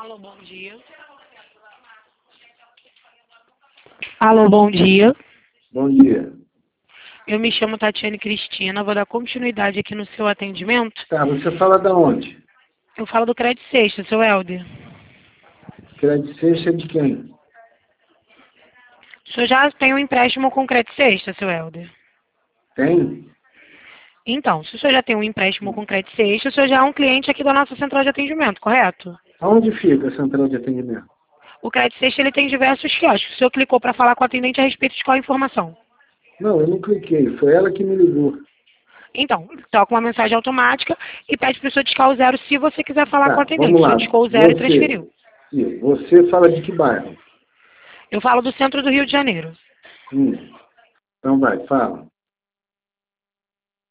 Alô, bom dia. Alô, bom dia. Bom dia. Eu me chamo Tatiane Cristina, vou dar continuidade aqui no seu atendimento. Tá, você fala da onde? Eu falo do Crédito Sexta, seu Helder. Crédito Sexta é de quem? O senhor já tem um empréstimo com Crédito Sexta, seu Helder? Tem? Então, se o senhor já tem um empréstimo com Crédito Sexta, o senhor já é um cliente aqui da nossa central de atendimento, correto? Aonde fica a central de atendimento? O Crédito Sexta ele tem diversos quiosques. O senhor clicou para falar com o atendente a respeito de qual informação? Não, eu não cliquei. Foi ela que me ligou. Então, toca uma mensagem automática e pede para o senhor discar o zero se você quiser falar Tá, com o atendente. vamos O lá. senhor discou o zero e transferiu. Você fala de que bairro? Eu falo do centro do Rio de Janeiro. Então vai, fala.